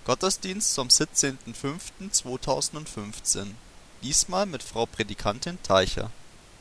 Gottesdienst zum 17.05.2015. Diesmal mit Frau Prädikantin Teicher.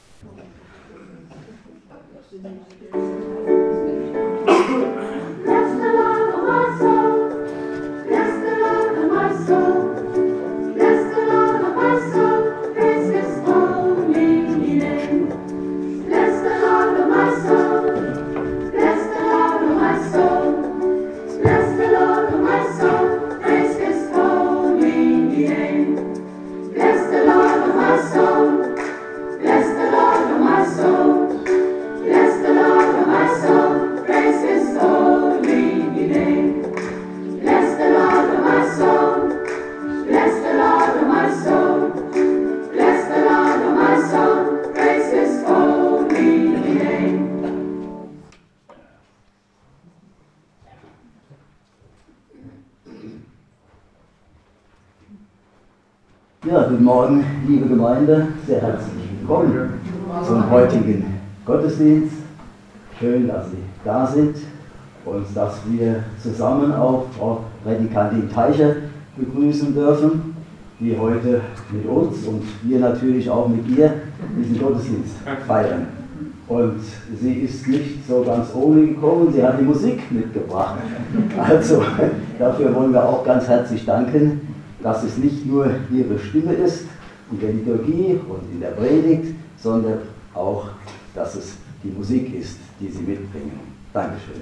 Ja, guten Morgen, liebe Gemeinde, sehr herzlich willkommen zum heutigen Gottesdienst. Schön, dass Sie da sind und dass wir zusammen auch Frau Prädikantin Teicher begrüßen dürfen, die heute mit uns und wir natürlich auch mit ihr diesen Gottesdienst feiern. Und sie ist nicht so ganz ohne gekommen, sie hat die Musik mitgebracht. Also dafür wollen wir auch ganz herzlich danken, dass es nicht nur ihre Stimme ist in der Liturgie und in der Predigt, sondern auch, dass es die Musik ist, die sie mitbringen. Dankeschön.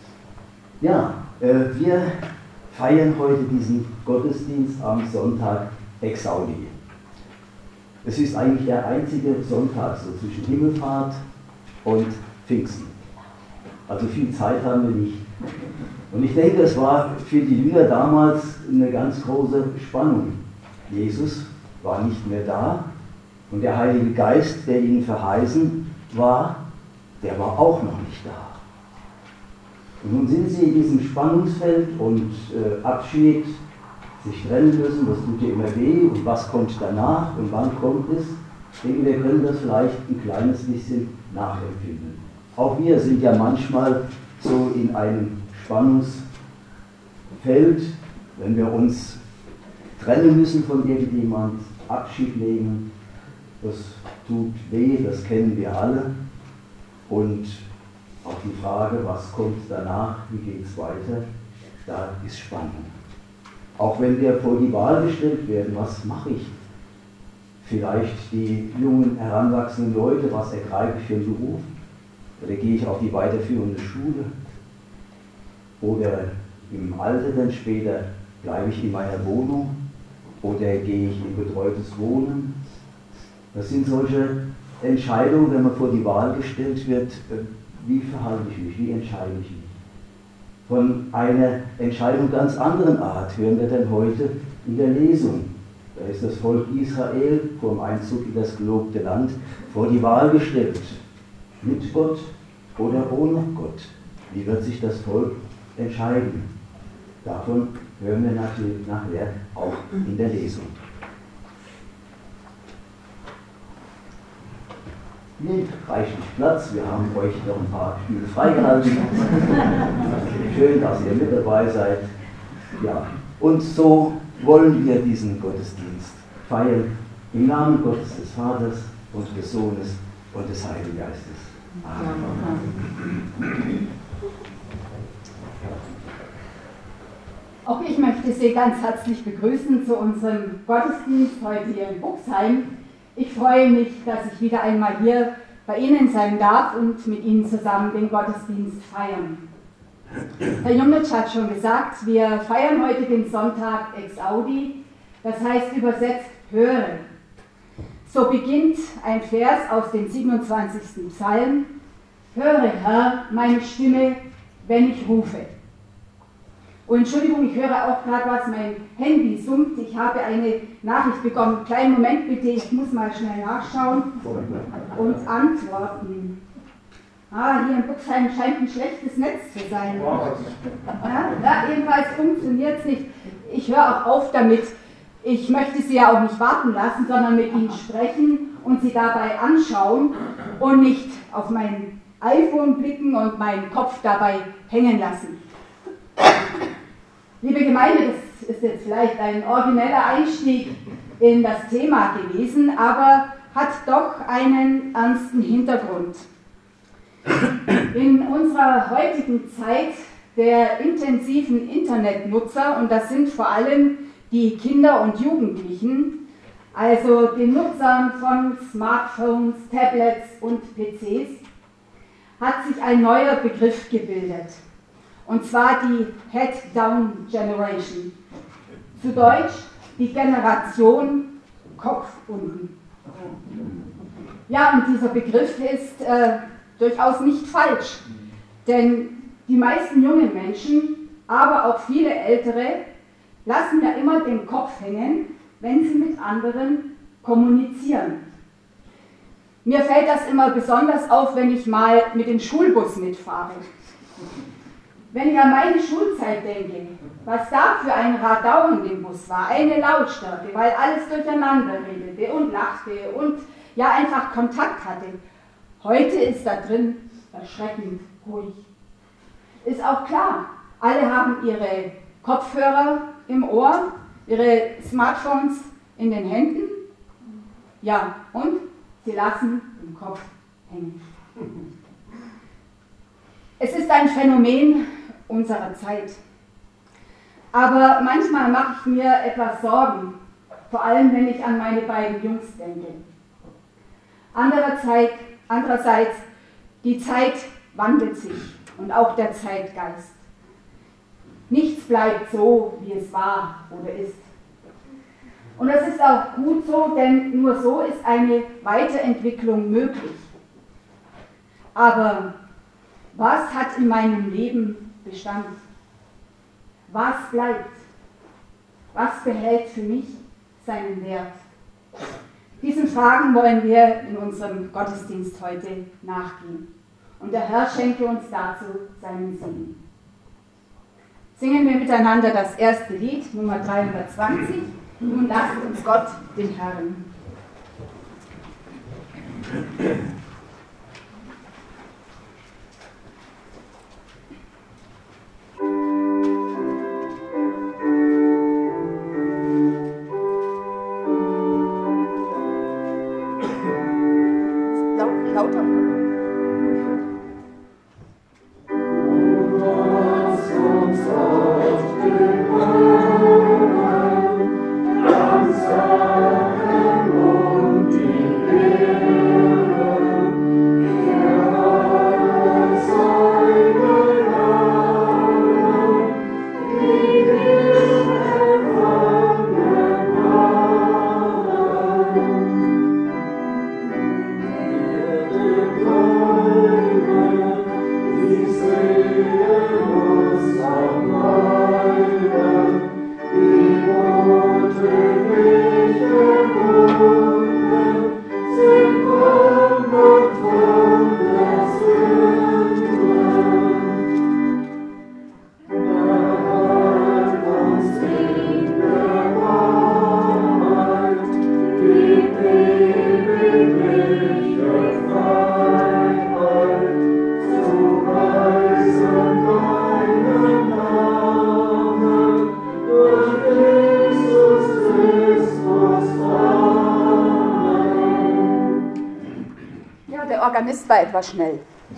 Ja, wir feiern heute diesen Gottesdienst am Sonntag Exaudi. Es ist eigentlich der einzige Sonntag so zwischen Himmelfahrt und Pfingsten. Also viel Zeit haben wir nicht. Und ich denke, es war für die Jünger damals eine ganz große Spannung. Jesus war nicht mehr da und der Heilige Geist, der ihnen verheißen war, der war auch noch nicht da. Und nun sind sie in diesem Spannungsfeld und Abschied, sich trennen müssen, das tut ja immer weh und was kommt danach und wann kommt es. Ich denke, wir können das vielleicht ein kleines bisschen nachempfinden. Auch wir sind ja manchmal so in einem Spannungsfeld, wenn wir uns trennen müssen von irgendjemand, Abschied nehmen, das tut weh, das kennen wir alle. Und auch die Frage, was kommt danach, wie geht es weiter, da ist Spannung. Auch wenn wir vor die Wahl gestellt werden, was mache ich? Vielleicht die jungen, heranwachsenden Leute, was ergreife ich für einen Beruf? Oder gehe ich auf die weiterführende Schule? Oder im Alter dann später, bleibe ich in meiner Wohnung oder gehe ich in betreutes Wohnen? Das sind solche Entscheidungen, wenn man vor die Wahl gestellt wird, wie verhalte ich mich, wie entscheide ich mich? Von einer Entscheidung ganz anderen Art hören wir dann heute in der Lesung. Da ist das Volk Israel vor dem Einzug in das gelobte Land vor die Wahl gestellt. Mit Gott oder ohne Gott. Wie wird sich das Volk entscheiden? Davon hören wir natürlich nachher auch in der Lesung. Nehmt reichlich Platz, wir haben euch noch ein paar Stühle freigehalten. Schön, dass ihr mit dabei seid. Ja, und so wollen wir diesen Gottesdienst feiern im Namen Gottes des Vaters und des Sohnes und des Heiligen Geistes. Amen. Auch ich möchte Sie ganz herzlich begrüßen zu unserem Gottesdienst heute hier in Buxheim. Ich freue mich, dass ich wieder einmal hier bei Ihnen sein darf und mit Ihnen zusammen den Gottesdienst feiern. Herr Jungmitsch hat schon gesagt, wir feiern heute den Sonntag Exaudi, das heißt übersetzt hören. So beginnt ein Vers aus dem 27. Psalm: Höre, Herr, meine Stimme, wenn ich rufe. Oh, Entschuldigung, ich höre auch gerade was, mein Handy summt. Ich habe eine Nachricht bekommen. Kleinen Moment bitte, ich muss mal schnell nachschauen und antworten. Hier in Buxheim scheint ein schlechtes Netz zu sein. Ja, jedenfalls funktioniert es nicht. Ich höre auch auf damit. Ich möchte Sie ja auch nicht warten lassen, sondern mit Ihnen sprechen und Sie dabei anschauen und nicht auf mein iPhone blicken und meinen Kopf dabei hängen lassen. Liebe Gemeinde, das ist jetzt vielleicht ein origineller Einstieg in das Thema gewesen, aber hat doch einen ernsten Hintergrund. In unserer heutigen Zeit der intensiven Internetnutzer, und das sind vor allem die Kinder und Jugendlichen, also den Nutzern von Smartphones, Tablets und PCs, hat sich ein neuer Begriff gebildet, und zwar die Head-Down Generation, zu Deutsch die Generation Kopf unten. Ja, und dieser Begriff ist durchaus nicht falsch, denn die meisten jungen Menschen, aber auch viele Ältere, lassen ja immer den Kopf hängen, wenn sie mit anderen kommunizieren. Mir fällt das immer besonders auf, wenn ich mal mit dem Schulbus mitfahre. Wenn ich an meine Schulzeit denke, was da für ein Radau in dem Bus war, eine Lautstärke, weil alles durcheinander redete und lachte und ja einfach Kontakt hatte. Heute ist da drin erschreckend ruhig. Ist auch klar, alle haben ihre Kopfhörer im Ohr, ihre Smartphones in den Händen, ja, und sie lassen den Kopf hängen. Es ist ein Phänomen unserer Zeit. Aber manchmal mache ich mir etwas Sorgen, vor allem wenn ich an meine beiden Jungs denke. Andererseits, die Zeit wandelt sich und auch der Zeitgeist. Nichts bleibt so, wie es war oder ist. Und das ist auch gut so, denn nur so ist eine Weiterentwicklung möglich. Aber was hat in meinem Leben Bestand? Was bleibt? Was behält für mich seinen Wert? Diesen Fragen wollen wir in unserem Gottesdienst heute nachgehen. Und der Herr schenke uns dazu seinen Segen. Singen wir miteinander das erste Lied, Nummer 320. Nun lasst uns Gott, den Herrn. Lauter. Organist war etwas schnell.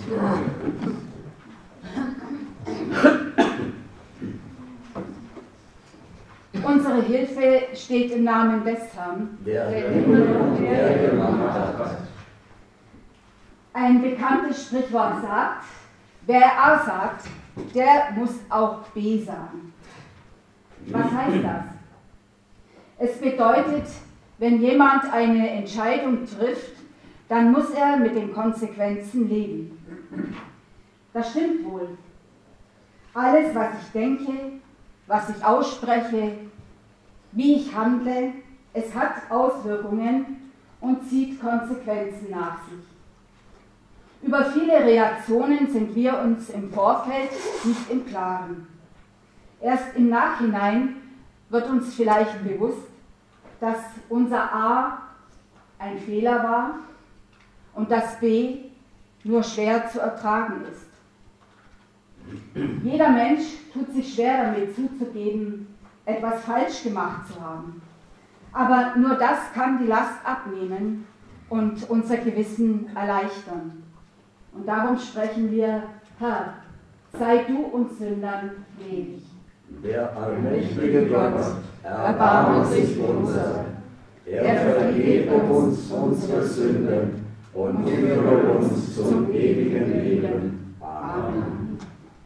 Unsere Hilfe steht im Namen des Herrn, der gemacht hat. Ein bekanntes Sprichwort sagt, wer A sagt, der muss auch B sagen. Was heißt das? Es bedeutet, wenn jemand eine Entscheidung trifft, dann muss er mit den Konsequenzen leben. Das stimmt wohl. Alles, was ich denke, was ich ausspreche, wie ich handle, es hat Auswirkungen und zieht Konsequenzen nach sich. Über viele Reaktionen sind wir uns im Vorfeld nicht im Klaren. Erst im Nachhinein wird uns vielleicht bewusst, dass unser A ein Fehler war und das B nur schwer zu ertragen ist. Jeder Mensch tut sich schwer damit zuzugeben, etwas falsch gemacht zu haben. Aber nur das kann die Last abnehmen und unser Gewissen erleichtern. Und darum sprechen wir: Herr, sei du uns Sündern gnädig. Der allmächtige Gott, erbarme sich unser. Er vergebe uns unsere Sünden und führe uns zum ewigen Leben. Amen.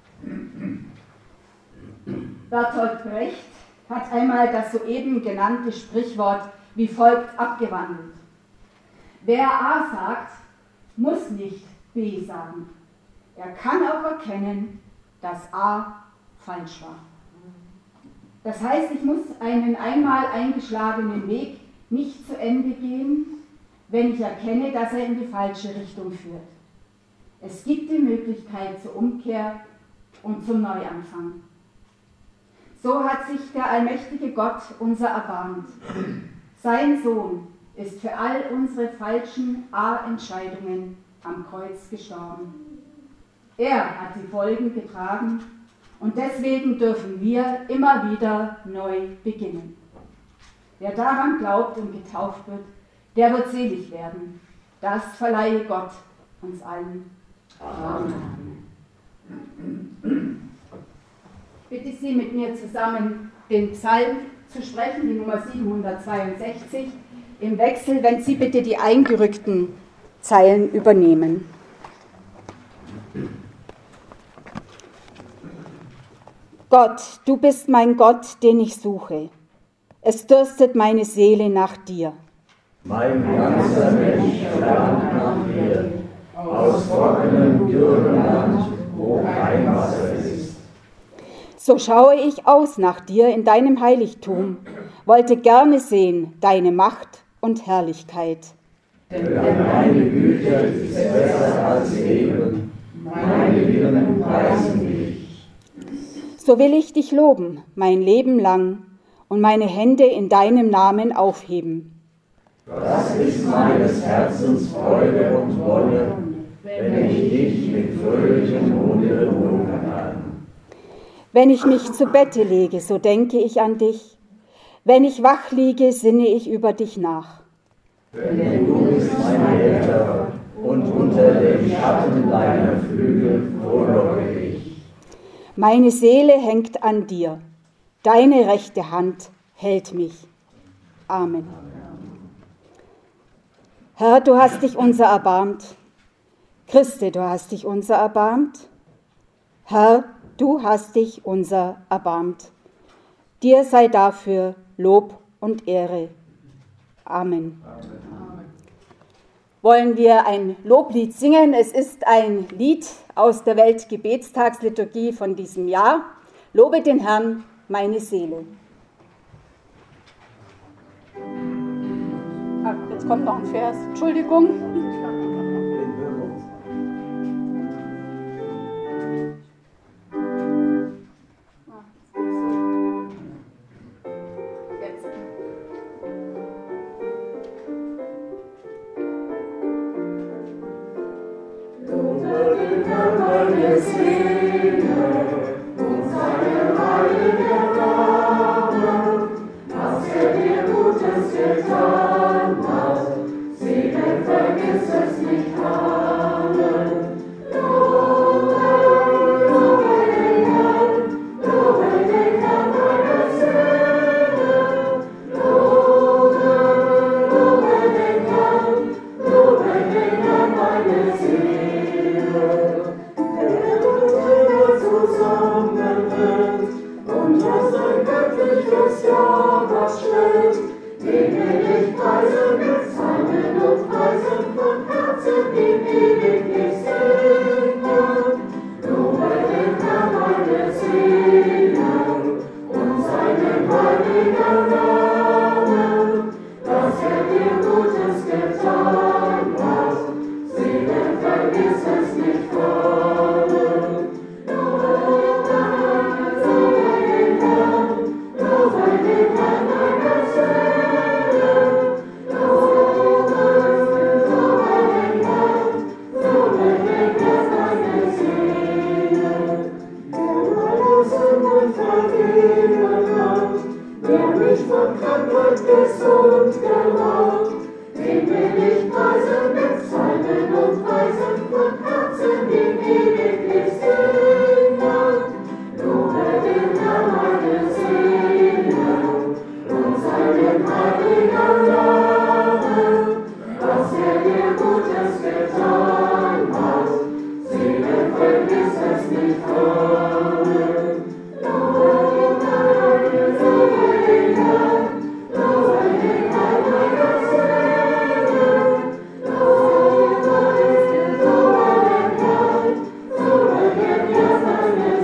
Bertolt Brecht hat einmal das soeben genannte Sprichwort wie folgt abgewandelt: Wer A sagt, muss nicht B sagen. Er kann auch erkennen, dass A falsch war. Das heißt, ich muss einen einmal eingeschlagenen Weg nicht zu Ende gehen, wenn ich erkenne, dass er in die falsche Richtung führt. Es gibt die Möglichkeit zur Umkehr und zum Neuanfang. So hat sich der allmächtige Gott unser erbarmt. Sein Sohn ist für all unsere falschen A-Entscheidungen am Kreuz gestorben. Er hat die Folgen getragen und deswegen dürfen wir immer wieder neu beginnen. Wer daran glaubt und getauft wird, der wird selig werden. Das verleihe Gott uns allen. Amen. Ich bitte Sie, mit mir zusammen den Psalm zu sprechen, die Nummer 762, im Wechsel, wenn Sie bitte die eingerückten Zeilen übernehmen. Gott, du bist mein Gott, den ich suche. Es dürstet meine Seele nach dir. Mein ganzer Mensch verlangt nach dir, aus trockenem, dürrem Land, wo kein Wasser ist. So schaue ich aus nach dir in deinem Heiligtum, wollte gerne sehen deine Macht und Herrlichkeit. Denn deine Güte ist besser als Leben, meine Lippen preisen dich. So will ich dich loben, mein Leben lang, und meine Hände in deinem Namen aufheben. Das ist meines Herzens Freude und Wonne, wenn ich dich mit fröhlichem Munde loben kann. Wenn ich mich zu Bette lege, so denke ich an dich. Wenn ich wach liege, sinne ich über dich nach. Denn du bist mein Helfer und unter dem Schatten deiner Flügel frohlocke ich. Meine Seele hängt an dir. Deine rechte Hand hält mich. Amen. Herr, du hast dich unser erbarmt. Christe, du hast dich unser erbarmt. Herr, du hast dich unser erbarmt. Dir sei dafür Lob und Ehre. Amen. Wollen wir ein Loblied singen? Es ist ein Lied aus der Weltgebetstagsliturgie von diesem Jahr. Lobe den Herrn, meine Seele. Jetzt kommt noch ein Vers. Entschuldigung. Amen. mich von Krankheit gesund gemacht. Den will ich preisen mit Psalmen und Weisen von Herzen in ewiglich singen. Lobe den Herrn meine Seele und seinen heiligen Namen, dass dir Gutes getan hat. Seele, vergiss es nicht, Amen. Lobe den Herrn, lobe den Herrn, lobe den Herrn meiner Seele. Lobe den Herrn, lobe den Herrn meine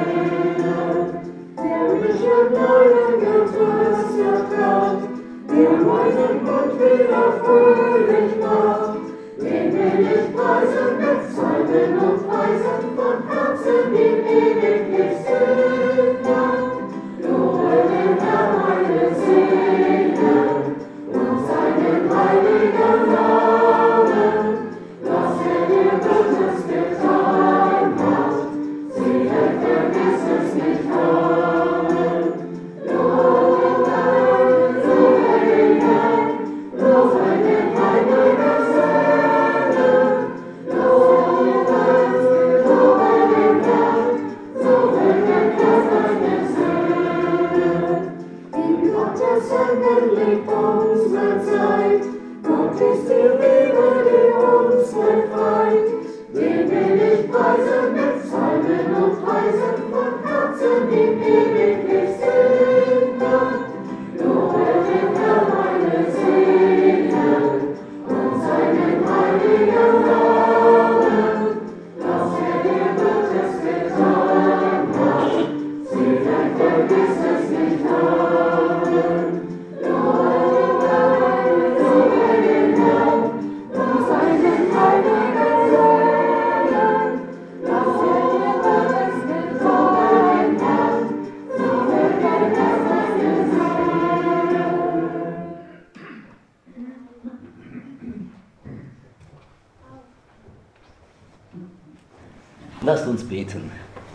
Seele. Der mich in Leiden getröstet hat, der meinen Mund wieder fröhlich macht, den will ich preisen mit Psalmen und Weisen von Herzen in ewiglich singen. Lobe den Herrn meine Seele und seinen heiligen Namen, dass dir Gutes getan hat. Seele, vergiss es nicht, Amen. Lobe den Herrn, lobe den Herrn, lobe den Herrn meiner Seele. Lobe den Herrn, lobe den Herrn, lobe den Herrn meine Seele. In Gottes Händen liegt unsere Zeit, Gott ist die Liebe, die uns befreit. Den will ich preisen mit Psalmen und Weisen von Herzen in ewiglich singen. Lobe den Herrn meine Seele und seinen heiligen Namen, dass dir Gutes getan hat. Seele, vergiss es nicht, Amen. Lobe den Herrn, lobe den Herrn und seinen heiligen Namen, dass dir Gutes getan hat. Lobe den Herrn meine Seele. Lasst uns beten.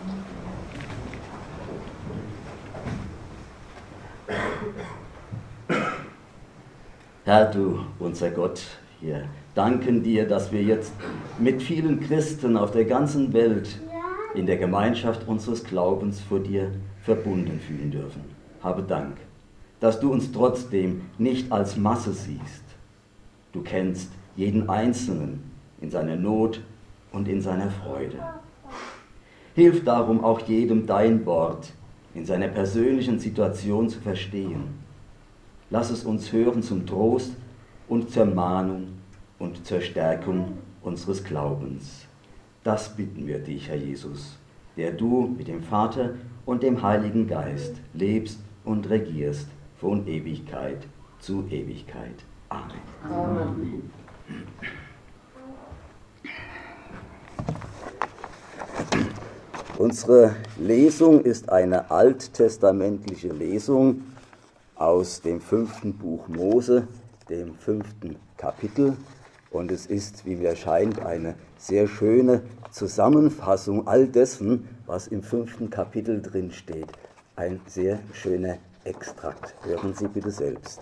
Herr, du, unser Gott, wir danken dir, dass wir jetzt mit vielen Christen auf der ganzen Welt in der Gemeinschaft unseres Glaubens vor dir verbunden fühlen dürfen. Habe Dank, dass du uns trotzdem nicht als Masse siehst. Du kennst jeden Einzelnen in seiner Not und in seiner Freude. Hilf darum auch jedem dein Wort in seiner persönlichen Situation zu verstehen. Lass es uns hören zum Trost und zur Mahnung und zur Stärkung unseres Glaubens. Das bitten wir dich, Herr Jesus, der du mit dem Vater und dem Heiligen Geist lebst und regierst von Ewigkeit zu Ewigkeit. Amen. Amen. Unsere Lesung ist eine alttestamentliche Lesung aus dem 5. Buch Mose, dem 5. Kapitel. Und es ist, wie mir scheint, eine sehr schöne Zusammenfassung all dessen, was im 5. Kapitel drin steht. Ein sehr schöner Extrakt. Hören Sie bitte selbst.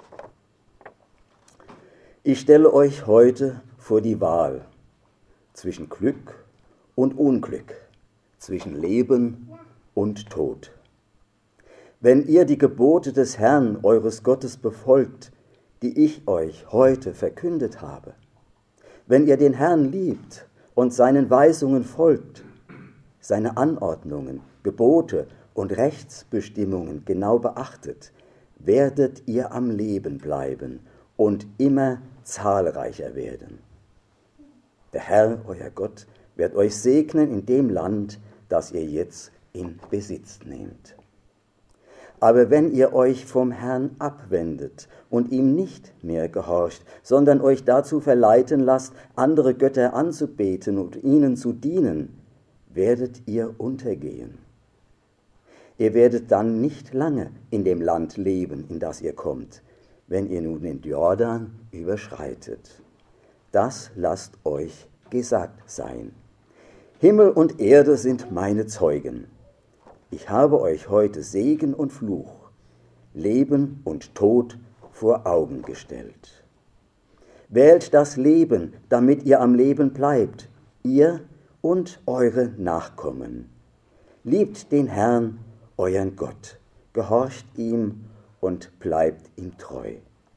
Ich stelle euch heute vor die Wahl zwischen Glück und Unglück, zwischen Leben und Tod. Wenn ihr die Gebote des Herrn, eures Gottes, befolgt, die ich euch heute verkündet habe, wenn ihr den Herrn liebt und seinen Weisungen folgt, seine Anordnungen, Gebote und Rechtsbestimmungen genau beachtet, werdet ihr am Leben bleiben und immer zahlreicher werden. Der Herr, euer Gott, wird euch segnen in dem Land, das ihr jetzt in Besitz nehmt. Aber wenn ihr euch vom Herrn abwendet und ihm nicht mehr gehorcht, sondern euch dazu verleiten lasst, andere Götter anzubeten und ihnen zu dienen, werdet ihr untergehen. Ihr werdet dann nicht lange in dem Land leben, in das ihr kommt, wenn ihr nun den Jordan überschreitet. Das lasst euch gesagt sein. Himmel und Erde sind meine Zeugen. Ich habe euch heute Segen und Fluch Leben und Tod vor Augen gestellt. Wählt das Leben, damit ihr am Leben bleibt, ihr und eure Nachkommen. Liebt den Herrn, euren Gott, gehorcht ihm und bleibt ihm treu.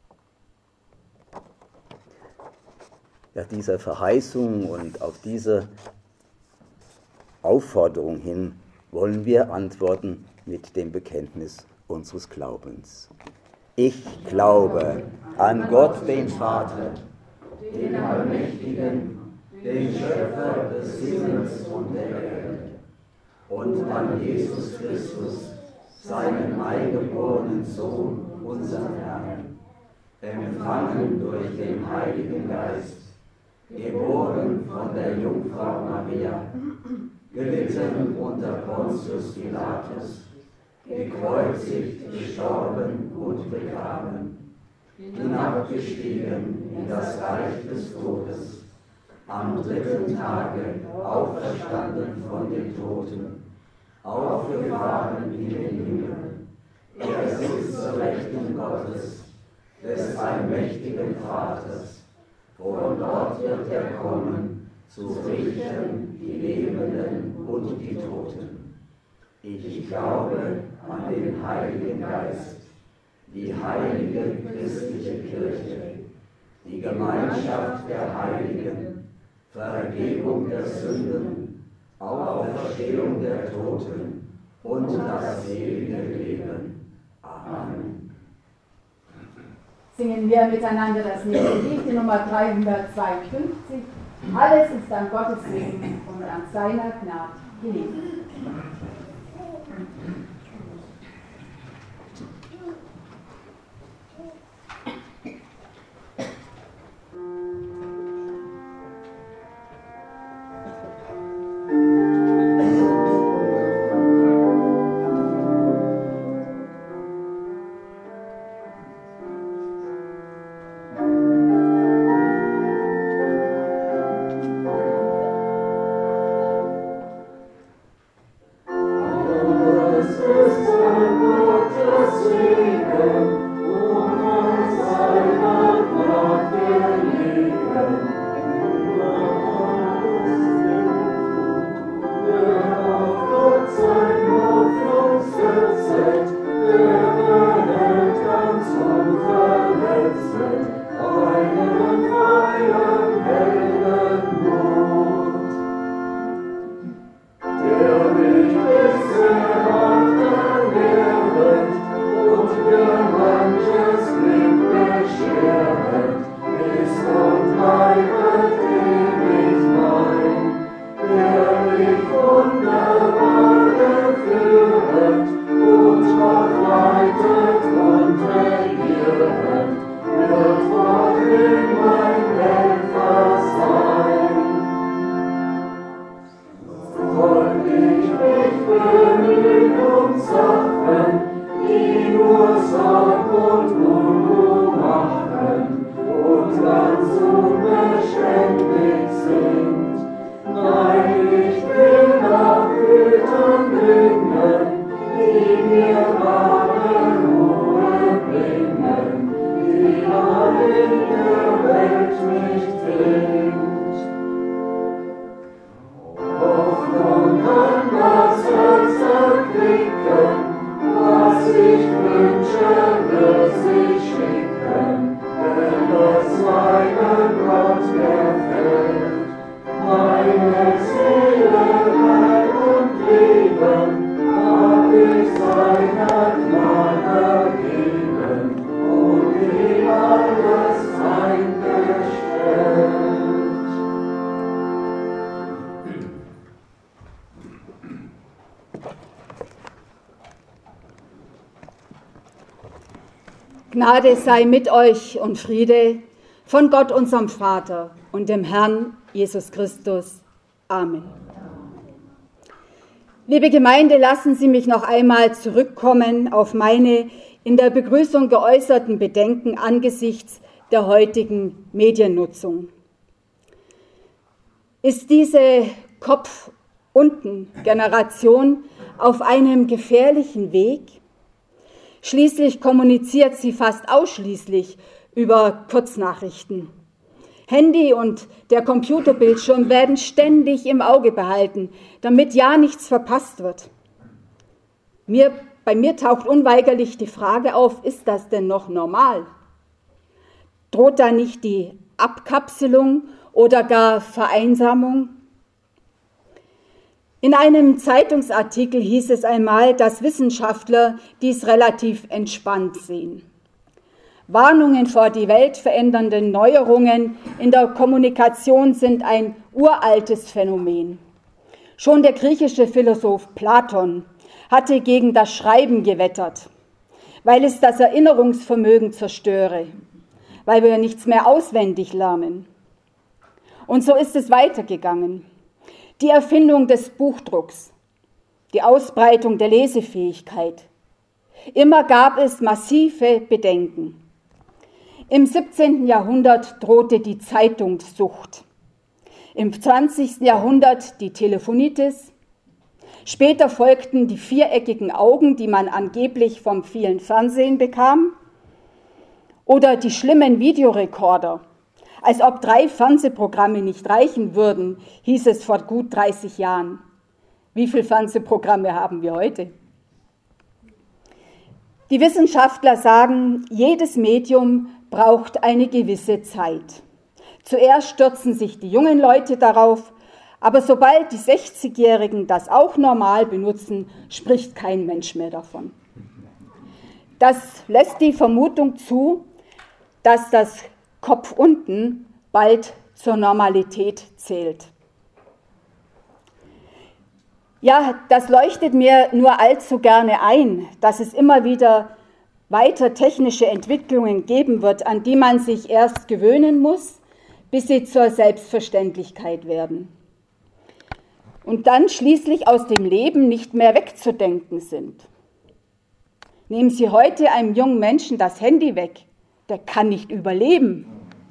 Ja, dieser Verheißung und auf diese Aufforderung hin wollen wir antworten mit dem Bekenntnis unseres Glaubens. Ich glaube an Gott, den Vater, den Allmächtigen, den Schöpfer des Himmels und der Erde, und an Jesus Christus, seinen eingeborenen Sohn, unseren Herrn, empfangen durch den Heiligen Geist, geboren von der Jungfrau Maria, gelitten unter Pontius Pilatus, gekreuzigt, gestorben und begraben, hinabgestiegen in das Reich des Todes, am dritten Tage auferstanden von den Toten, aufgefahren in den Himmel. Er sitzt zur Rechten Gottes, des allmächtigen Vaters. Von dort wird er kommen, zu richten die Lebenden und die Toten. Ich glaube an den Heiligen Geist, die heilige christliche Kirche, die Gemeinschaft der Heiligen, Vergebung der Sünden, Auferstehung der Toten und das ewige Leben. Amen. Singen wir miteinander das nächste Lied, die Nummer 352. Alles ist an Gottes Segen und an seiner Gnade gelegen. Gnade sei mit euch und Friede von Gott, unserem Vater und dem Herrn Jesus Christus. Amen. Liebe Gemeinde, lassen Sie mich noch einmal zurückkommen auf meine in der Begrüßung geäußerten Bedenken angesichts der heutigen Mediennutzung. Ist diese Kopf-unten-Generation auf einem gefährlichen Weg? Schließlich kommuniziert sie fast ausschließlich über Kurznachrichten. Handy und der Computerbildschirm werden ständig im Auge behalten, damit ja nichts verpasst wird. Bei mir taucht unweigerlich die Frage auf, ist das denn noch normal? Droht da nicht die Abkapselung oder gar Vereinsamung? In einem Zeitungsartikel hieß es einmal, dass Wissenschaftler dies relativ entspannt sehen. Warnungen vor die weltverändernden Neuerungen in der Kommunikation sind ein uraltes Phänomen. Schon der griechische Philosoph Platon hatte gegen das Schreiben gewettert, weil es das Erinnerungsvermögen zerstöre, weil wir nichts mehr auswendig lernen. Und so ist es weitergegangen. Die Erfindung des Buchdrucks, die Ausbreitung der Lesefähigkeit. Immer gab es massive Bedenken. Im 17. Jahrhundert drohte die Zeitungssucht. Im 20. Jahrhundert die Telefonitis. Später folgten die viereckigen Augen, die man angeblich vom vielen Fernsehen bekam. Oder die schlimmen Videorekorder. Als ob 3 Fernsehprogramme nicht reichen würden, hieß es vor gut 30 Jahren. Wie viele Fernsehprogramme haben wir heute? Die Wissenschaftler sagen, jedes Medium braucht eine gewisse Zeit. Zuerst stürzen sich die jungen Leute darauf, aber sobald die 60-Jährigen das auch normal benutzen, spricht kein Mensch mehr davon. Das lässt die Vermutung zu, dass das Kopf unten bald zur Normalität zählt. Ja, das leuchtet mir nur allzu gerne ein, dass es immer wieder weiter technische Entwicklungen geben wird, an die man sich erst gewöhnen muss, bis sie zur Selbstverständlichkeit werden. Und dann schließlich aus dem Leben nicht mehr wegzudenken sind. Nehmen Sie heute einem jungen Menschen das Handy weg, der kann nicht überleben.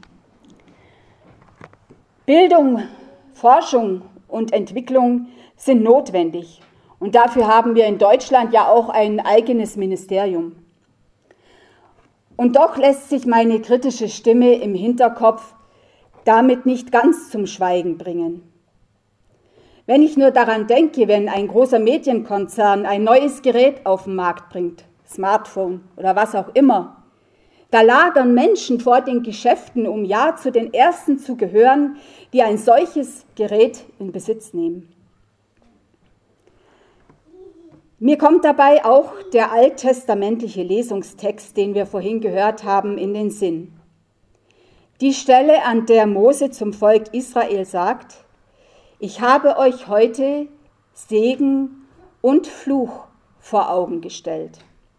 Bildung, Forschung und Entwicklung sind notwendig. Und dafür haben wir in Deutschland ja auch ein eigenes Ministerium. Und doch lässt sich meine kritische Stimme im Hinterkopf damit nicht ganz zum Schweigen bringen. Wenn ich nur daran denke, wenn ein großer Medienkonzern ein neues Gerät auf den Markt bringt, Smartphone oder was auch immer, da lagern Menschen vor den Geschäften, um ja zu den Ersten zu gehören, die ein solches Gerät in Besitz nehmen. Mir kommt dabei auch der alttestamentliche Lesungstext, den wir vorhin gehört haben, in den Sinn. Die Stelle, an der Mose zum Volk Israel sagt, ich habe euch heute Segen und Fluch vor Augen gestellt.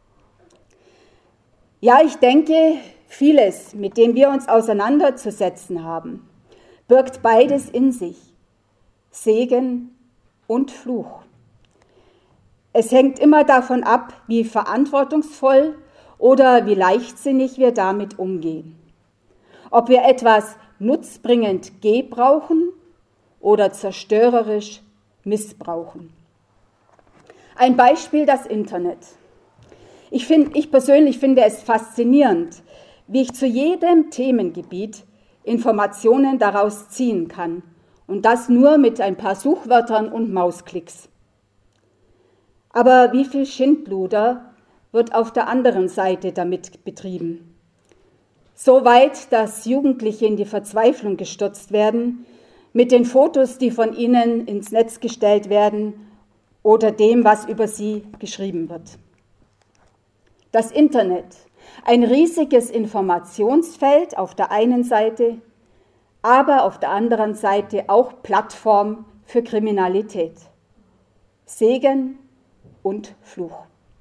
Ja, ich denke, vieles, mit dem wir uns auseinanderzusetzen haben, birgt beides in sich, Segen und Fluch. Es hängt immer davon ab, wie verantwortungsvoll oder wie leichtsinnig wir damit umgehen. Ob wir etwas nutzbringend gebrauchen oder zerstörerisch missbrauchen. Ein Beispiel: das Internet. Ich persönlich finde es faszinierend, wie ich zu jedem Themengebiet Informationen daraus ziehen kann. Und das nur mit ein paar Suchwörtern und Mausklicks. Aber wie viel Schindluder wird auf der anderen Seite damit betrieben? So weit, dass Jugendliche in die Verzweiflung gestürzt werden, mit den Fotos, die von ihnen ins Netz gestellt werden oder dem, was über sie geschrieben wird. Das Internet, ein riesiges Informationsfeld auf der einen Seite, aber auf der anderen Seite auch Plattform für Kriminalität. Segen und Fluch.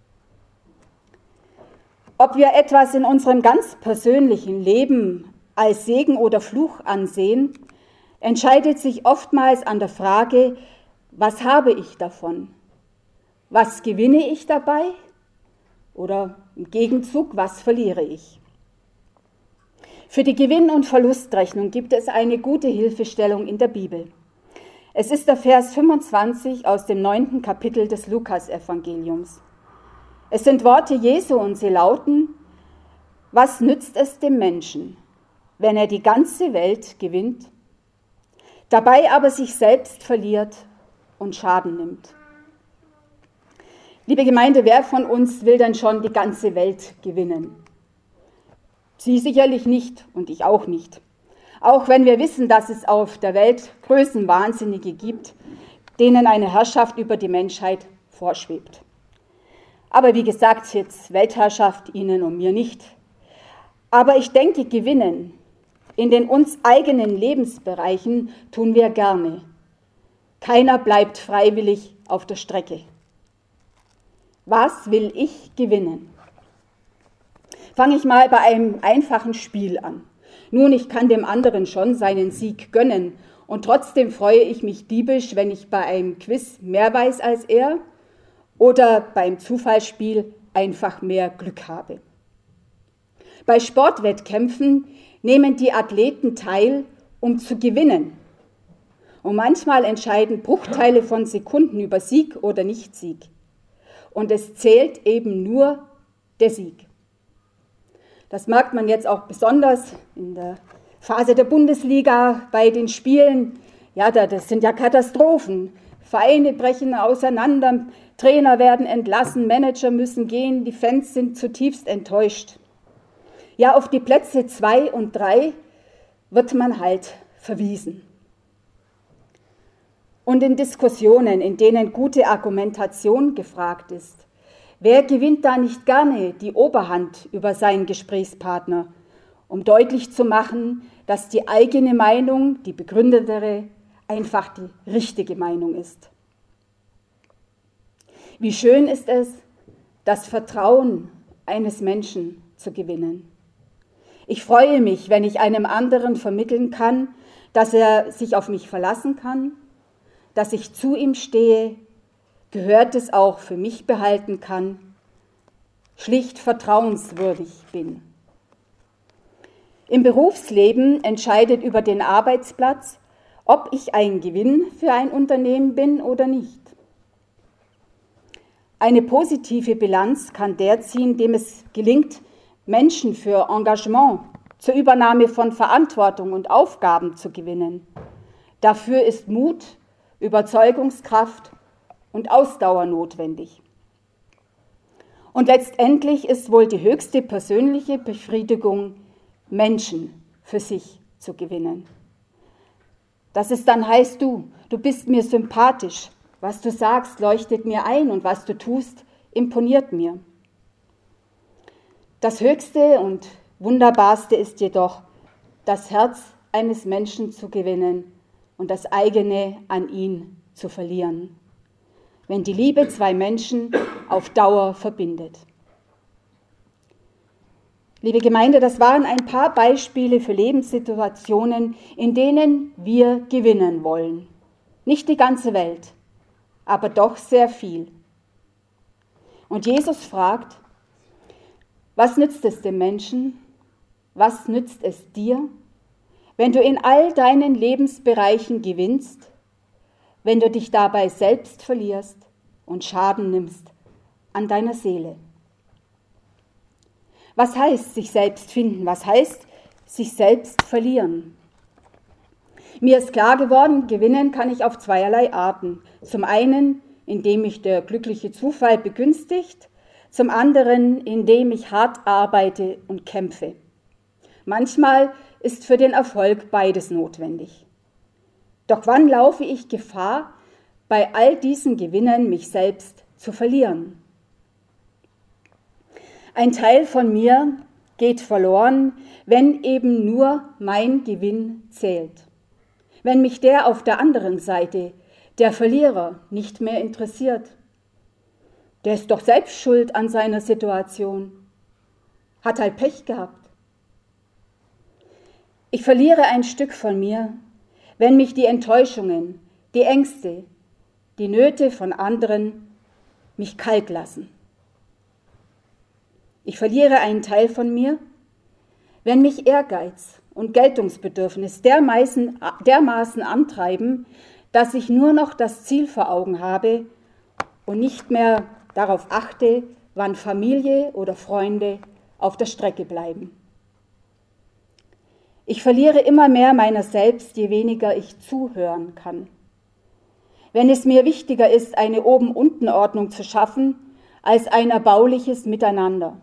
Ob wir etwas in unserem ganz persönlichen Leben als Segen oder Fluch ansehen, entscheidet sich oftmals an der Frage, was habe ich davon? Was gewinne ich dabei? Oder im Gegenzug, was verliere ich? Für die Gewinn- und Verlustrechnung gibt es eine gute Hilfestellung in der Bibel. Es ist der Vers 25 aus dem 9. Kapitel des Lukas-Evangeliums. Es sind Worte Jesu und sie lauten: Was nützt es dem Menschen, wenn er die ganze Welt gewinnt, dabei aber sich selbst verliert und Schaden nimmt? Liebe Gemeinde, wer von uns will denn schon die ganze Welt gewinnen? Sie sicherlich nicht und ich auch nicht. Auch wenn wir wissen, dass es auf der Welt Größenwahnsinnige gibt, denen eine Herrschaft über die Menschheit vorschwebt. Aber wie gesagt, jetzt Weltherrschaft Ihnen und mir nicht. Aber ich denke, gewinnen in den uns eigenen Lebensbereichen tun wir gerne. Keiner bleibt freiwillig auf der Strecke. Was will ich gewinnen? Fange ich mal bei einem einfachen Spiel an. Nun, ich kann dem anderen schon seinen Sieg gönnen und trotzdem freue ich mich diebisch, wenn ich bei einem Quiz mehr weiß als er oder beim Zufallsspiel einfach mehr Glück habe. Bei Sportwettkämpfen nehmen die Athleten teil, um zu gewinnen. Und manchmal entscheiden Bruchteile von Sekunden über Sieg oder Nicht-Sieg. Und es zählt eben nur der Sieg. Das merkt man jetzt auch besonders in der Phase der Bundesliga bei den Spielen. Ja, das sind ja Katastrophen. Vereine brechen auseinander, Trainer werden entlassen, Manager müssen gehen, die Fans sind zutiefst enttäuscht. Ja, auf die Plätze 2 und 3 wird man halt verwiesen. Und in Diskussionen, in denen gute Argumentation gefragt ist, wer gewinnt da nicht gerne die Oberhand über seinen Gesprächspartner, um deutlich zu machen, dass die eigene Meinung, die begründetere, einfach die richtige Meinung ist. Wie schön ist es, das Vertrauen eines Menschen zu gewinnen. Ich freue mich, wenn ich einem anderen vermitteln kann, dass er sich auf mich verlassen kann, dass ich zu ihm stehe, Gehörtes auch für mich behalten kann, schlicht vertrauenswürdig bin. Im Berufsleben entscheidet über den Arbeitsplatz, ob ich ein Gewinn für ein Unternehmen bin oder nicht. Eine positive Bilanz kann der ziehen, dem es gelingt, Menschen für Engagement, zur Übernahme von Verantwortung und Aufgaben zu gewinnen. Dafür ist Mut, Überzeugungskraft und Ausdauer notwendig. Und letztendlich ist wohl die höchste persönliche Befriedigung, Menschen für sich zu gewinnen. Dass es dann heißt, du bist mir sympathisch, was du sagst, leuchtet mir ein und was du tust, imponiert mir. Das Höchste und Wunderbarste ist jedoch, das Herz eines Menschen zu gewinnen und das eigene an ihn zu verlieren, wenn die Liebe zwei Menschen auf Dauer verbindet. Liebe Gemeinde, das waren ein paar Beispiele für Lebenssituationen, in denen wir gewinnen wollen. Nicht die ganze Welt, aber doch sehr viel. Und Jesus fragt, was nützt es dem Menschen? Was nützt es dir, wenn du in all deinen Lebensbereichen gewinnst, wenn du dich dabei selbst verlierst und Schaden nimmst an deiner Seele? Was heißt sich selbst finden? Was heißt sich selbst verlieren? Mir ist klar geworden, gewinnen kann ich auf zweierlei Arten. Zum einen, indem mich der glückliche Zufall begünstigt, zum anderen, indem ich hart arbeite und kämpfe. Manchmal ist für den Erfolg beides notwendig. Doch wann laufe ich Gefahr, bei all diesen Gewinnen mich selbst zu verlieren? Ein Teil von mir geht verloren, wenn eben nur mein Gewinn zählt. Wenn mich der auf der anderen Seite, der Verlierer, nicht mehr interessiert. Der ist doch selbst schuld an seiner Situation. Hat halt Pech gehabt. Ich verliere ein Stück von mir, wenn mich die Enttäuschungen, die Ängste, die Nöte von anderen mich kalt lassen. Ich verliere einen Teil von mir, wenn mich Ehrgeiz und Geltungsbedürfnis dermaßen antreiben, dass ich nur noch das Ziel vor Augen habe und nicht mehr darauf achte, wann Familie oder Freunde auf der Strecke bleiben. Ich verliere immer mehr meiner selbst, je weniger ich zuhören kann. Wenn es mir wichtiger ist, eine Oben-Unten-Ordnung zu schaffen, als ein erbauliches Miteinander.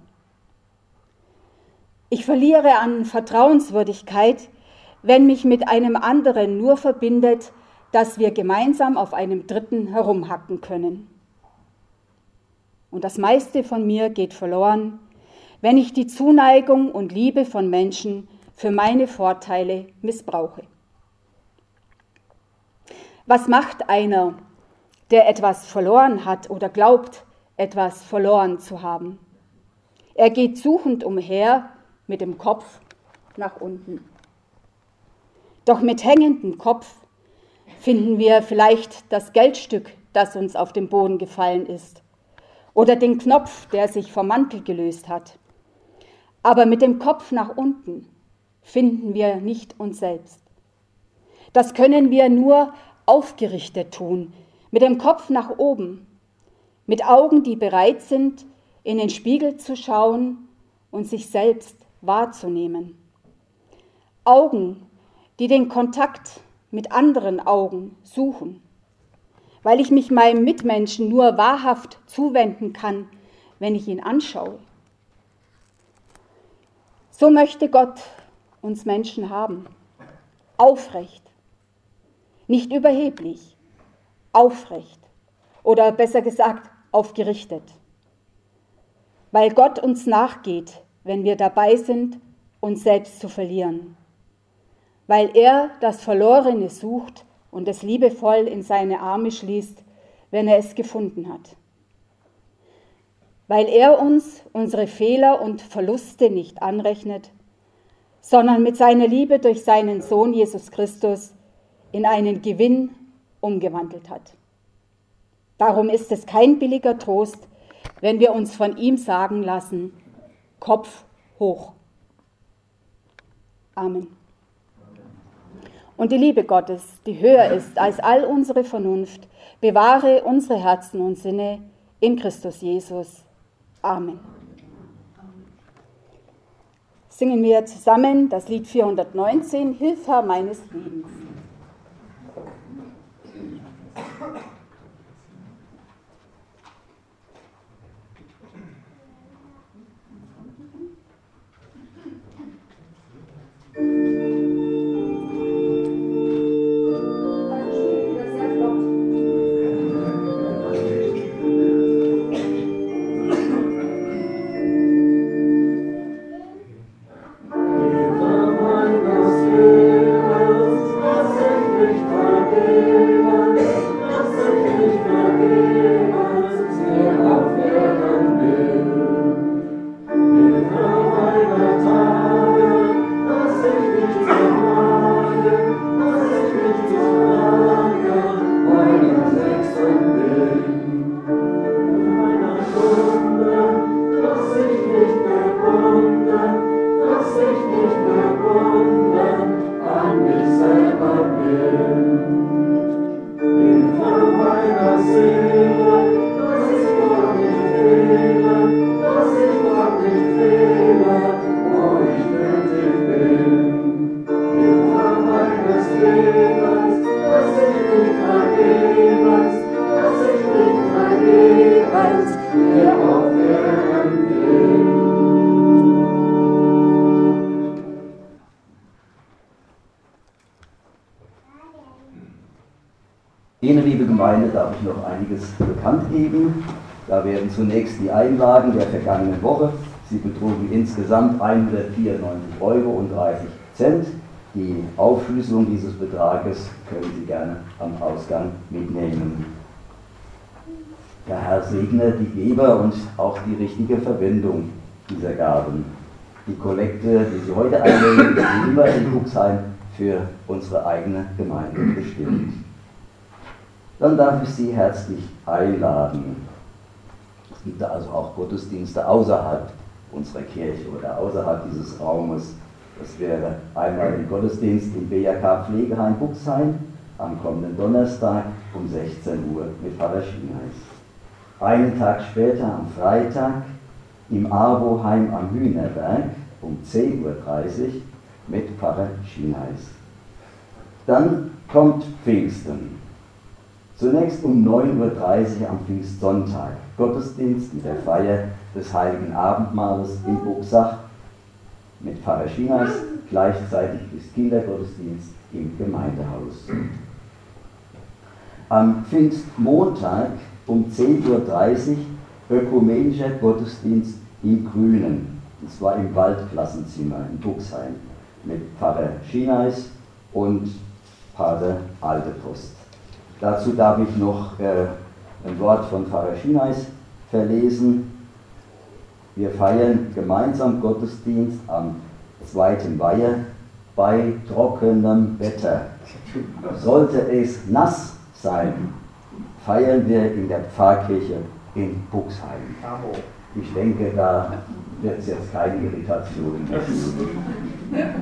Ich verliere an Vertrauenswürdigkeit, wenn mich mit einem anderen nur verbindet, dass wir gemeinsam auf einem Dritten herumhacken können. Und das meiste von mir geht verloren, wenn ich die Zuneigung und Liebe von Menschen für meine Vorteile missbrauche. Was macht einer, der etwas verloren hat oder glaubt, etwas verloren zu haben? Er geht suchend umher mit dem Kopf nach unten. Doch mit hängendem Kopf finden wir vielleicht das Geldstück, das uns auf den Boden gefallen ist, oder den Knopf, der sich vom Mantel gelöst hat. Aber mit dem Kopf nach unten finden wir nicht uns selbst. Das können wir nur aufgerichtet tun, mit dem Kopf nach oben, mit Augen, die bereit sind, in den Spiegel zu schauen und sich selbst wahrzunehmen. Augen, die den Kontakt mit anderen Augen suchen, weil ich mich meinem Mitmenschen nur wahrhaft zuwenden kann, wenn ich ihn anschaue. So möchte Gott uns Menschen haben, aufrecht, nicht überheblich, aufrecht oder besser gesagt aufgerichtet, weil Gott uns nachgeht, wenn wir dabei sind, uns selbst zu verlieren, weil er das Verlorene sucht und es liebevoll in seine Arme schließt, wenn er es gefunden hat, weil er uns unsere Fehler und Verluste nicht anrechnet, sondern mit seiner Liebe durch seinen Sohn Jesus Christus in einen Gewinn umgewandelt hat. Darum ist es kein billiger Trost, wenn wir uns von ihm sagen lassen, Kopf hoch. Amen. Und die Liebe Gottes, die höher ist als all unsere Vernunft, bewahre unsere Herzen und Sinne in Christus Jesus. Amen. Singen wir zusammen das Lied 419, Hilf Herr meines Lebens. Ihnen, liebe Gemeinde, darf ich noch einiges bekannt geben. Da werden zunächst die Einlagen der vergangenen Woche. Sie betrugen insgesamt 194,30 €. Die Aufschlüsselung dieses Betrages können Sie gerne am Ausgang mitnehmen. Der Herr segne die Geber und auch die richtige Verwendung dieser Gaben. Die Kollekte, die Sie heute einnehmen, ist wie immer in Buxheim für unsere eigene Gemeinde bestimmt. Dann darf ich Sie herzlich einladen. Es gibt also auch Gottesdienste außerhalb unserer Kirche oder außerhalb dieses Raumes. Das wäre einmal ein Gottesdienst im BJK Pflegeheim Buxheim am kommenden Donnerstag um 16 Uhr mit Pfarrer Schwienheis. Einen Tag später, am Freitag, im Arboheim am Hühnerberg um 10:30 Uhr mit Pfarrer Schienheis. Dann kommt Pfingsten. Zunächst um 9:30 Uhr am Pfingstsonntag, Gottesdienst mit der Feier des Heiligen Abendmahles in Buchsach mit Pfarrer Schienheis. Gleichzeitig ist Kindergottesdienst im Gemeindehaus. Am Pfingstmontag um 10:30 Uhr ökumenischer Gottesdienst im Grünen, und zwar im Waldklassenzimmer in Buchsheim mit Pfarrer Schienheis und Pater Altepost. Dazu darf ich noch ein Wort von Pfarrer Schienheis verlesen. Wir feiern gemeinsam Gottesdienst am 2. Weiher bei trockenem Wetter. Sollte es nass sein, feiern wir in der Pfarrkirche in Buchsheim. Ich denke, da wird es jetzt keine Irritationen geben.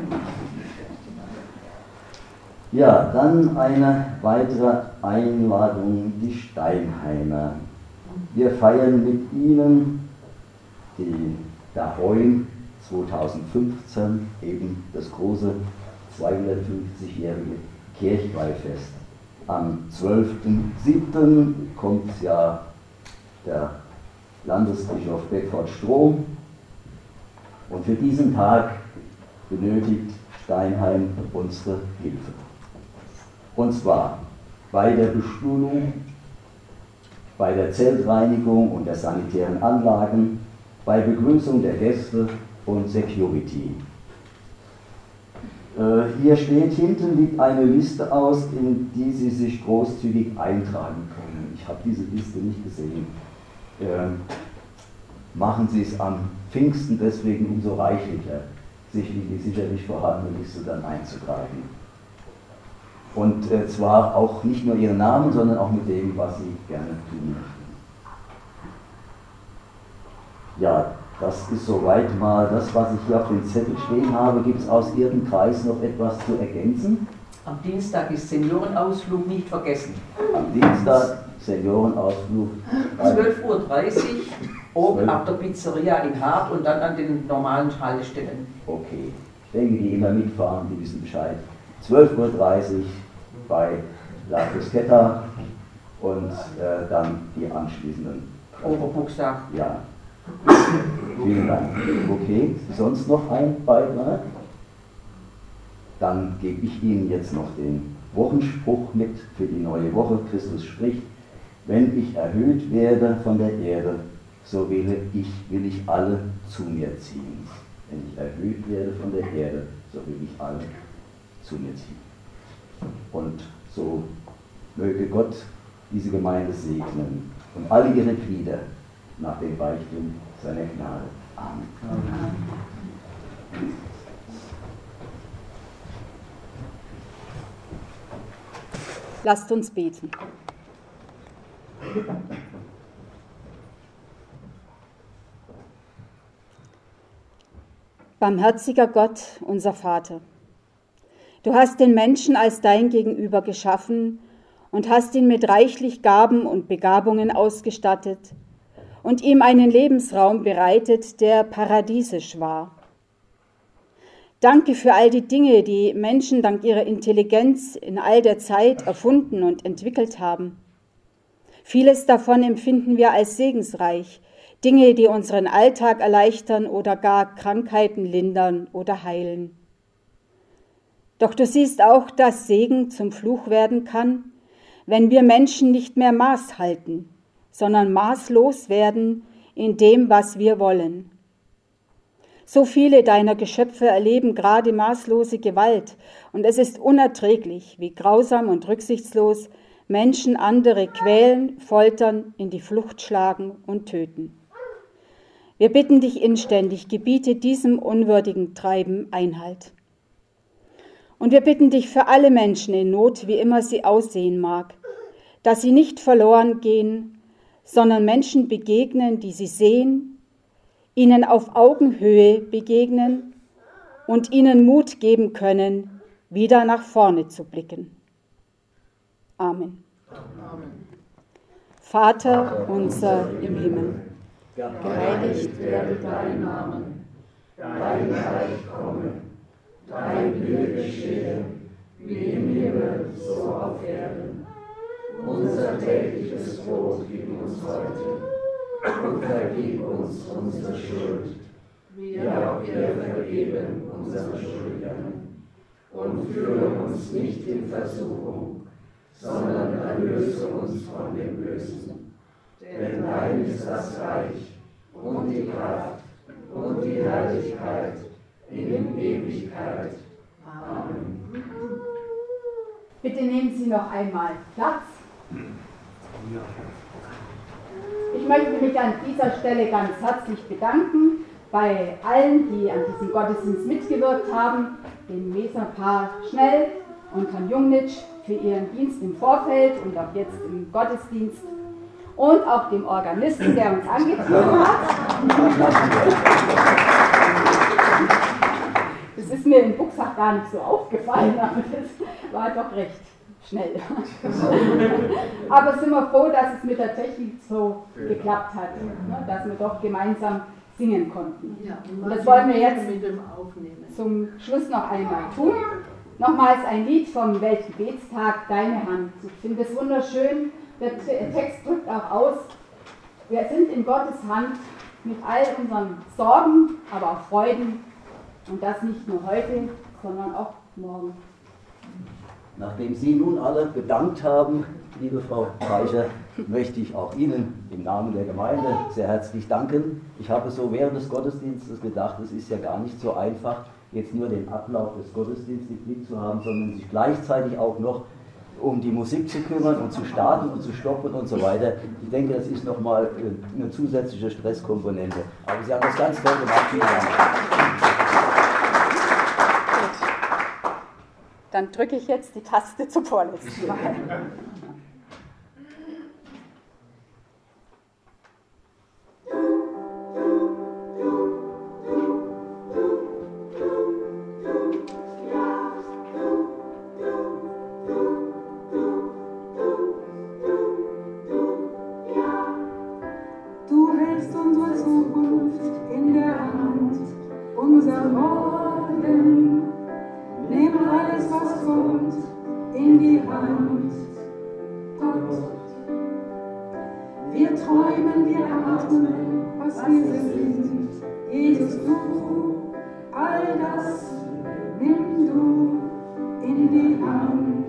Ja, dann eine weitere Einladung, die Steinheimer. Wir feiern mit ihnen die Dahoin 2015, eben das große 250-jährige Kirchweihfest. Am 12.07. kommt ja der Landesbischof Bedford-Strom, und für diesen Tag benötigt Steinheim unsere Hilfe. Und zwar bei der Bestuhlung, bei der Zeltreinigung und der sanitären Anlagen, bei Begrüßung der Gäste und Security. Hier steht, hinten liegt eine Liste aus, in die Sie sich großzügig eintragen können. Ich habe diese Liste nicht gesehen. Machen Sie es am Pfingsten deswegen umso reichlicher, sich in die sicherlich vorhandene Liste dann einzutragen. Und zwar auch nicht nur Ihren Namen, sondern auch mit dem, was Sie gerne tun möchten. Ja, das ist soweit mal das, was ich hier auf dem Zettel stehen habe. Gibt es aus Ihrem Kreis noch etwas zu ergänzen? Am Dienstag ist Seniorenausflug, nicht vergessen. Am Dienstag Seniorenausflug. 12:30 Uhr oben ab der Pizzeria in Hart und dann an den normalen Haltestellen. Okay, ich denke, die immer mitfahren, die wissen Bescheid. 12:30 Uhr bei La Fruschetta und dann die anschließenden. Oberbuchsach. Ja. Vielen Dank. Okay, sonst noch ein Beitrag? Dann gebe ich Ihnen jetzt noch den Wochenspruch mit für die neue Woche. Christus spricht: Wenn ich erhöht werde von der Erde, so will ich alle zu mir ziehen. Wenn ich erhöht werde von der Erde, so will ich alle zu mir ziehen. Und so möge Gott diese Gemeinde segnen und alle ihre Glieder nach dem Reichtum seiner Gnade. Amen. Amen. Lasst uns beten. Barmherziger Gott, unser Vater, du hast den Menschen als dein Gegenüber geschaffen und hast ihn mit reichlich Gaben und Begabungen ausgestattet und ihm einen Lebensraum bereitet, der paradiesisch war. Danke für all die Dinge, die Menschen dank ihrer Intelligenz in all der Zeit erfunden und entwickelt haben. Vieles davon empfinden wir als segensreich, Dinge, die unseren Alltag erleichtern oder gar Krankheiten lindern oder heilen. Doch du siehst auch, dass Segen zum Fluch werden kann, wenn wir Menschen nicht mehr Maß halten, sondern maßlos werden in dem, was wir wollen. So viele deiner Geschöpfe erleben gerade maßlose Gewalt, und es ist unerträglich, wie grausam und rücksichtslos Menschen andere quälen, foltern, in die Flucht schlagen und töten. Wir bitten dich inständig, gebiete diesem unwürdigen Treiben Einhalt. Und wir bitten dich für alle Menschen in Not, wie immer sie aussehen mag, dass sie nicht verloren gehen, sondern Menschen begegnen, die sie sehen, ihnen auf Augenhöhe begegnen und ihnen Mut geben können, wieder nach vorne zu blicken. Amen. Amen. Vater unser im Himmel, geheiligt werde dein Name, dein Reich komme, dein Wille geschehe, wie im Himmel, so auf Erden. Unser tägliches Brot gib uns heute und vergib uns unsere Schuld, wie auch wir vergeben unseren Schuldigern. Und führe uns nicht in Versuchung, sondern erlöse uns von dem Bösen. Denn dein ist das Reich und die Kraft und die Herrlichkeit in Ewigkeit. Amen. Bitte nehmen Sie noch einmal Platz. Ich möchte mich an dieser Stelle ganz herzlich bedanken bei allen, die an diesem Gottesdienst mitgewirkt haben, dem Weserpaar Schnell und Herrn Jungnitsch für ihren Dienst im Vorfeld und auch jetzt im Gottesdienst und auch dem Organisten, der uns angetrieben hat. Das ist mir in Buxach gar nicht so aufgefallen, aber das war doch recht schnell. Aber sind wir froh, dass es mit der Technik so geklappt hat, ne, dass wir doch gemeinsam singen konnten. Ja, und das wollen wir jetzt mit dem Aufnehmen. Zum Schluss noch einmal tun. Nochmals ein Lied vom Weltgebetstag, Deine Hand. Ich finde es wunderschön. Der Text drückt auch aus, wir sind in Gottes Hand mit all unseren Sorgen, aber auch Freuden. Und das nicht nur heute, sondern auch morgen. Nachdem Sie nun alle bedankt haben, liebe Frau Teicher, möchte ich auch Ihnen im Namen der Gemeinde sehr herzlich danken. Ich habe so während des Gottesdienstes gedacht, es ist ja gar nicht so einfach, jetzt nur den Ablauf des Gottesdienstes im Blick zu haben, sondern sich gleichzeitig auch noch um die Musik zu kümmern und zu starten und zu stoppen und so weiter. Ich denke, das ist nochmal eine zusätzliche Stresskomponente. Aber Sie haben das ganz toll gemacht. Vielen Dank. Dann drücke ich jetzt die Taste zum vorletzten Mal. Du hältst unsere Zukunft in der Hand, unser Morgen. Nimm alles, was kommt, in die Hand, Gott. Wir träumen, wir atmen, was wir sind. Jesus, du, all das nimm du in die Hand.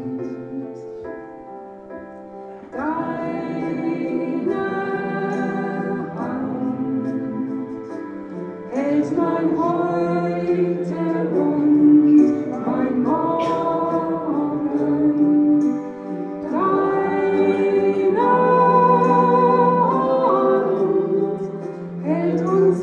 Deine Hand hält mein Heute und mein Morgen. Deine Hand hält uns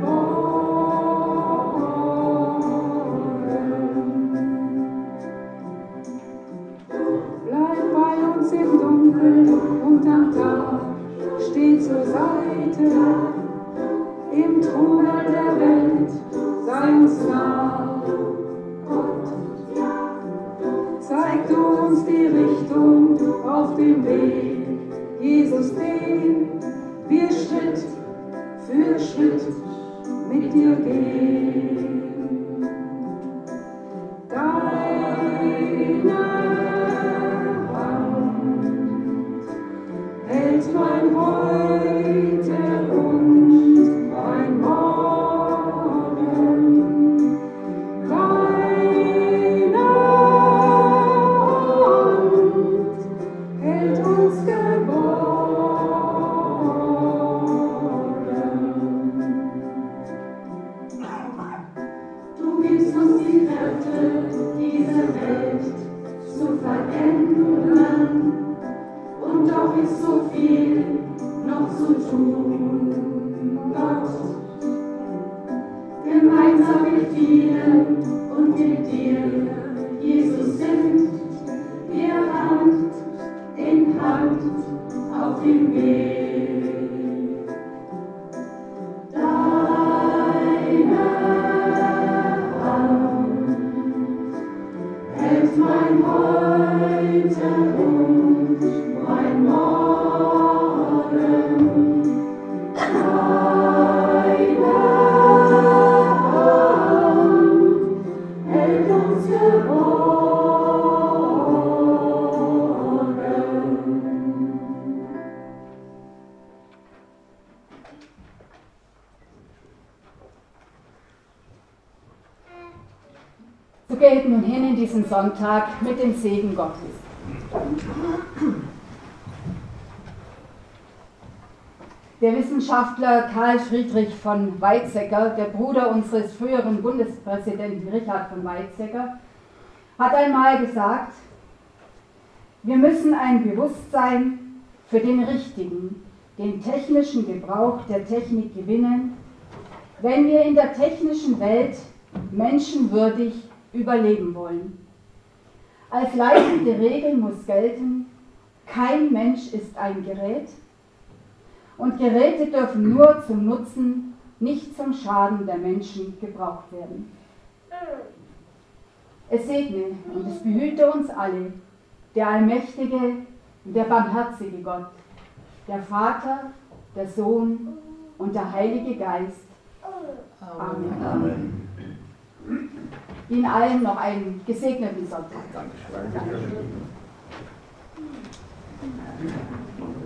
geborgen. Bleib bei uns im Dunkeln und am Tag, steh zur Seite. Im Trubel der Welt sei uns nah, Gott. Zeig du uns die Richtung auf dem Weg, Jesus, den wir Schritt für Schritt mit dir gehen. Deine Hand hält mein Heute und mein Morgen. Deine Hand hält uns geborgen. Du gibst uns die Kräfte, diese Welt zu verändern. Und doch ist so viel noch zu tun, Gott. Gemeinsam mit vielen und mit dir, Jesus, sind wir Hand in Hand auf dem Weg. Deine Hand hält mein Heute und mein Morgen. geht nun hin in diesen Sonntag mit dem Segen Gottes. Der Wissenschaftler Karl Friedrich von Weizsäcker, der Bruder unseres früheren Bundespräsidenten Richard von Weizsäcker, hat einmal gesagt, wir müssen ein Bewusstsein für den richtigen, den technischen Gebrauch der Technik gewinnen, wenn wir in der technischen Welt menschenwürdig überleben wollen. Als leitende Regel muss gelten, kein Mensch ist ein Gerät und Geräte dürfen nur zum Nutzen, nicht zum Schaden der Menschen gebraucht werden. Es segne und es behüte uns alle, der allmächtige und der barmherzige Gott, der Vater, der Sohn und der Heilige Geist. Amen. Amen. Ihnen allen noch einen gesegneten Sonntag. Dankeschön.